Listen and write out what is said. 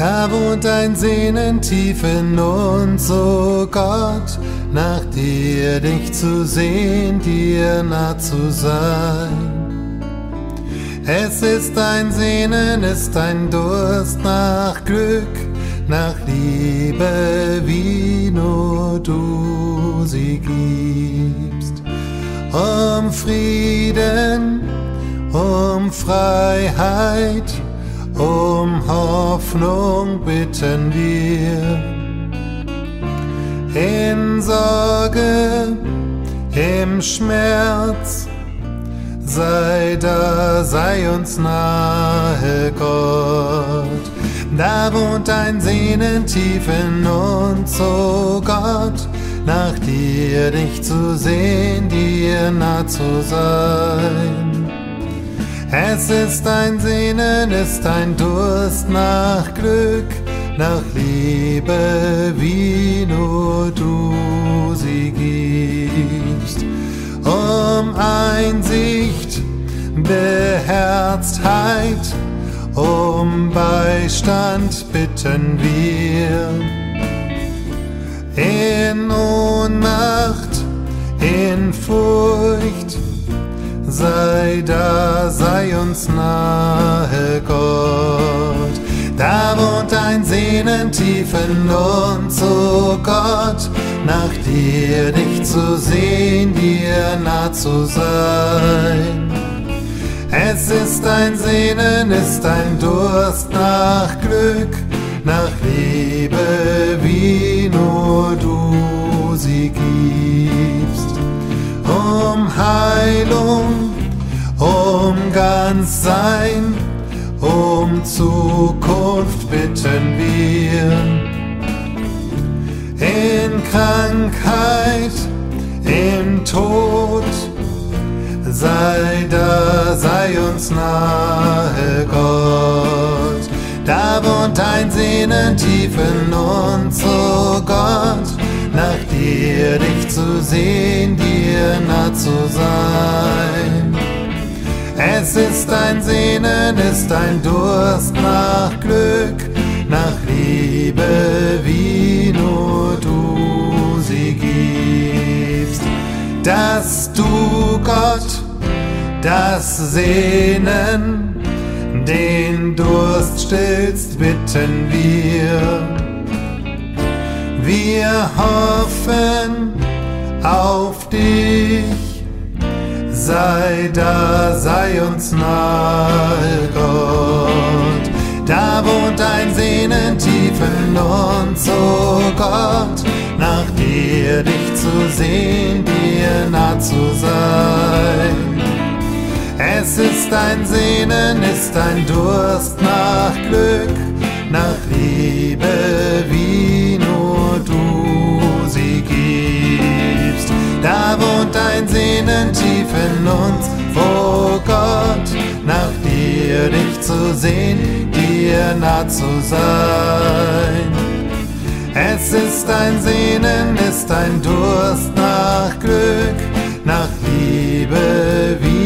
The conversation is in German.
Da wohnt ein Sehnen tief in uns, o Gott, nach dir dich zu sehen, dir nah zu sein. Es ist ein Sehnen, ist ein Durst nach Glück, nach Liebe, wie nur du sie gibst. Um Frieden, um Freiheit, um Hoffnung bitten wir. In Sorge, im Schmerz, sei da, sei uns nahe, Gott. Da wohnt ein Sehnen tief in uns, o Gott, nach dir dich zu sehen, dir nah zu sein. Es ist ein Sehnen, ist ein Durst nach Glück, nach Liebe, wie nur du sie gibst. Um Einsicht, Beherztheit, um Beistand bitten wir. In Ohnmacht, in Furcht, sei da, sei uns nahe, Gott. Da wohnt ein Sehnen tief in uns, o Gott, nach dir dich zu sehen, dir nah zu sein. Es ist ein Sehnen, ist ein Durst nach Glück, nach Liebe, wie nur du sie gibst. Um Heilung, um Ganzsein, um Zukunft bitten wir. In Krankheit, im Tod, sei da, sei uns nahe, Gott. Da wohnt ein Sehnen tief in uns, o Gott, nach dir dich zu sehen, dir nah zu sein. Es ist ein Sehnen, ist ein Durst nach Glück, nach Liebe, wie nur du sie gibst. Dass du, Gott, das Sehnen, den Durst stillst, bitten wir. Wir hoffen auf dich, sei da, sei uns nahe, Gott. Da wohnt ein Sehnen tief in uns, o Gott, nach dir dich zu sehen, dir nah zu sein. Es ist ein Sehnen, ist ein Durst nach Glück, nach Liebe, wie nur du sie gibst. Da wohnt ein Sehnen tief in uns, o Gott, nach dir dich zu sehen, dir nah zu sein. Es ist ein Sehnen, ist ein Durst nach Glück, nach Liebe, wie